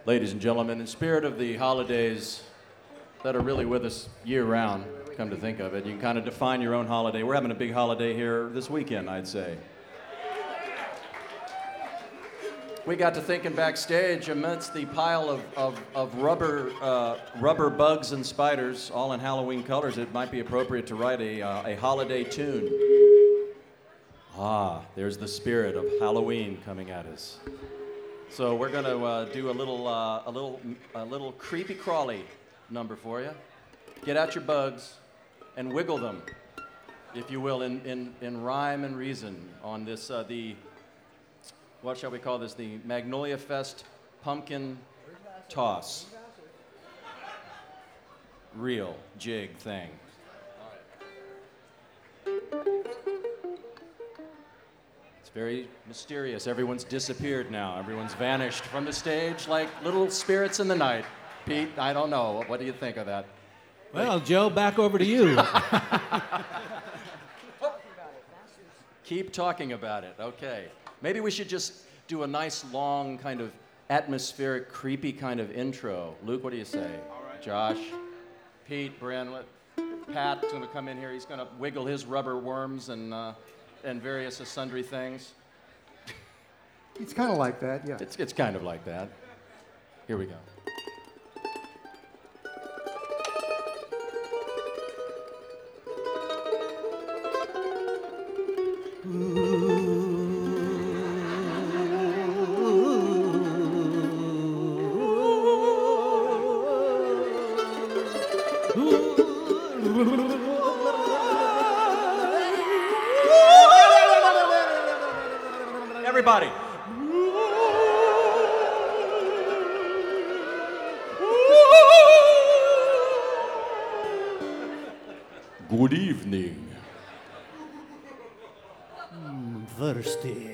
Ladies and gentlemen, in spirit of the holidays that are really with us year-round, come to think of it, you can kind of define your own holiday. We're having a big holiday here this weekend, I'd say. We got to thinking backstage amidst the pile of rubber bugs and spiders, all in Halloween colors, it might be appropriate to write a holiday tune. Ah, there's the spirit of Halloween coming at us. So we're going to do a little creepy crawly number for you. Get out your bugs and wiggle them, if you will, in rhyme and reason on this what shall we call this? The Magnolia Fest Pumpkin Toss. Real jig thing. It's very mysterious. Everyone's disappeared now. Everyone's vanished from the stage like little spirits in the night. Pete, I don't know. What do you think of that? Well, Joe, back over to you. Keep talking about it. Okay. Maybe we should just do a nice, long, kind of atmospheric, creepy kind of intro. Luke, what do you say? All right. Josh, Pete, Bryn, Pat's going to come in here. He's going to wiggle his rubber worms and various sundry things. It's kind of like that, yeah. It's kind of like that. Here we go. Everybody. Good evening. Thirsty.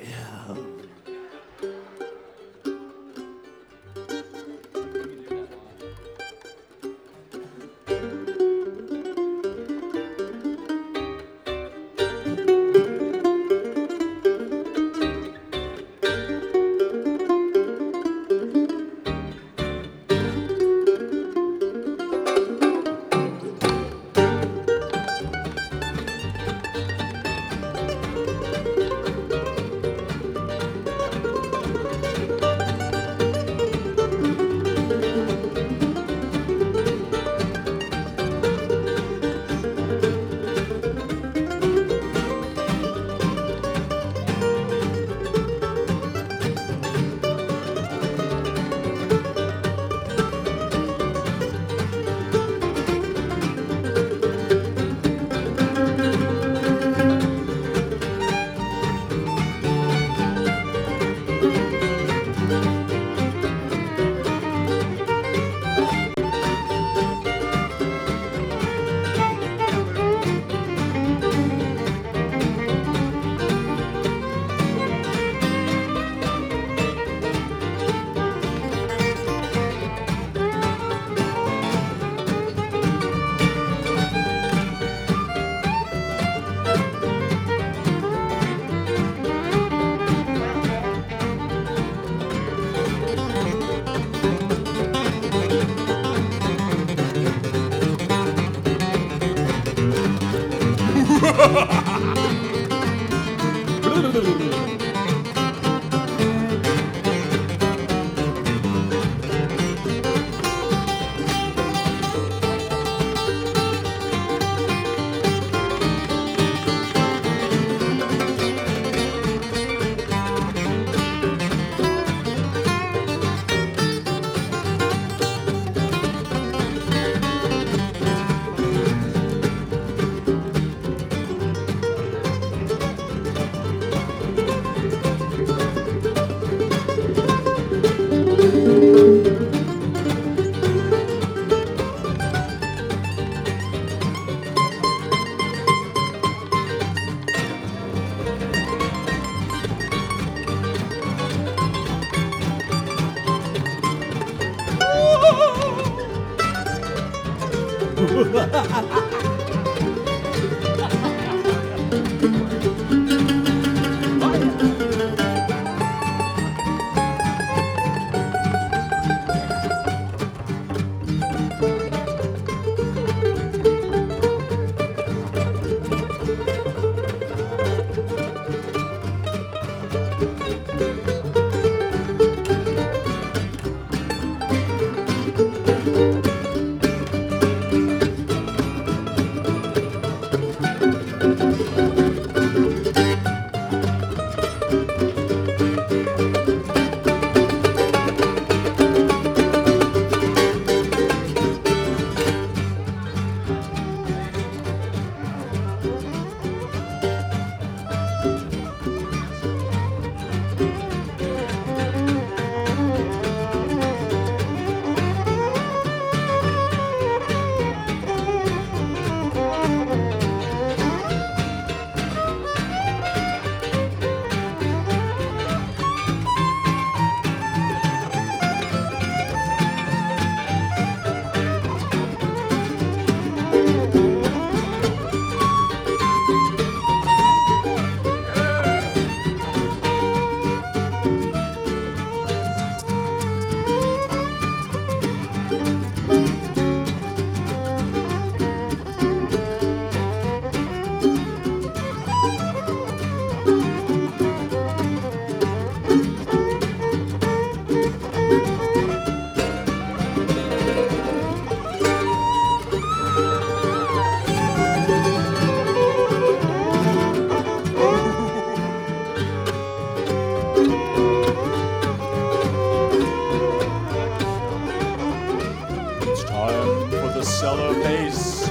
solo bass.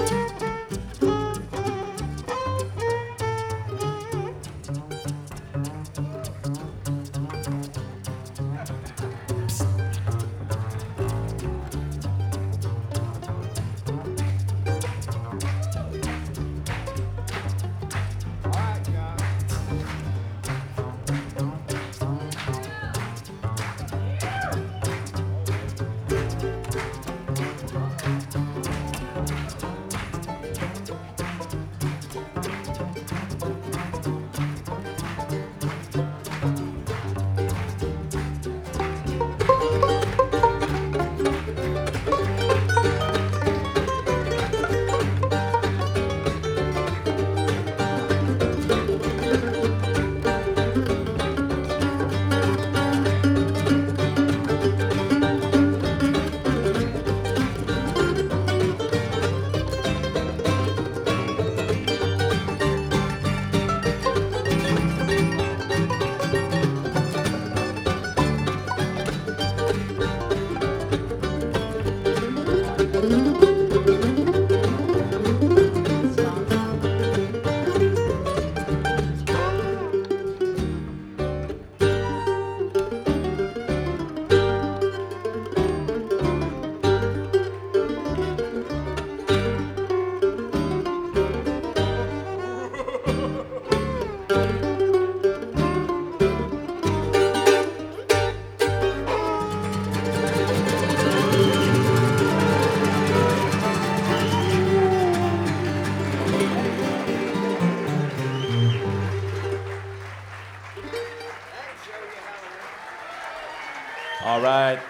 All right.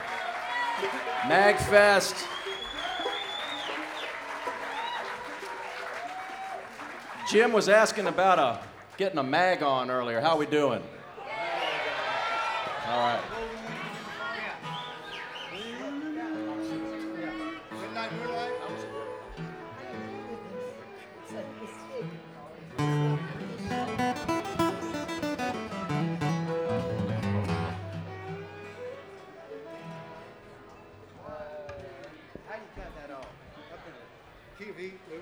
MagFest. Jim was asking about getting a mag on earlier. How we doing? All right. How do you cut that off? Up in the key of E, Luke?